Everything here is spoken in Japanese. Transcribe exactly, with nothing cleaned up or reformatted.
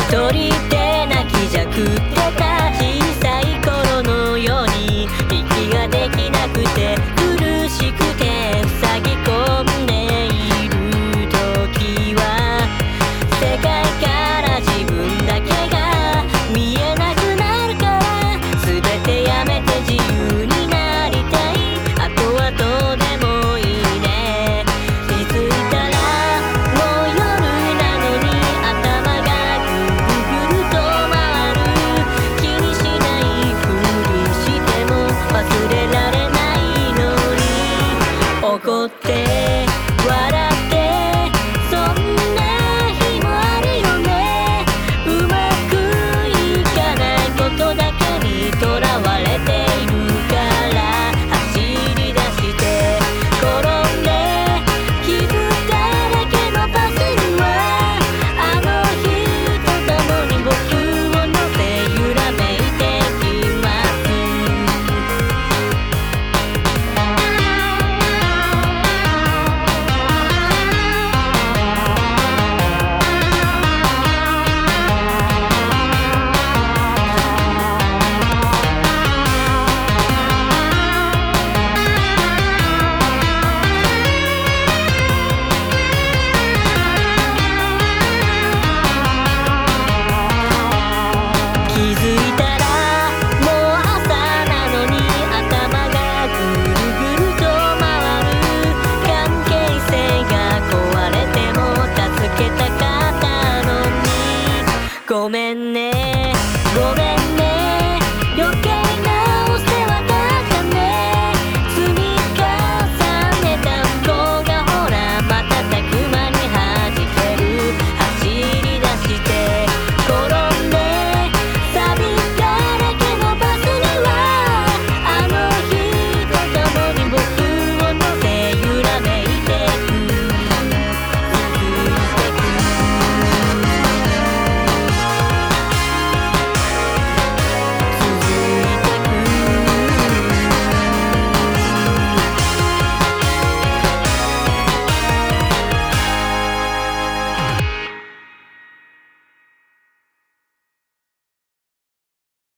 一人で泣きじゃくってた小さい頃のように息ができなくて苦しくて塞ぎ込んでいる時は世界から自分だけが見えなくなるから全てやめて自由になりたいあとはどうでもいいね気づいたらもう夜なのに頭がぐるぐると回る気にしないふりしても忘れられないのに怒って笑ってそんな日もあるよねうまくいかないことだけにとらわれているから走り出して転んで傷だらけのパズルはあの日と共に僕を乗せ揺らめいてきます気づいたらもう朝なのに頭がぐるぐると回る関係性が壊れても助けたかったのにごめんねごめん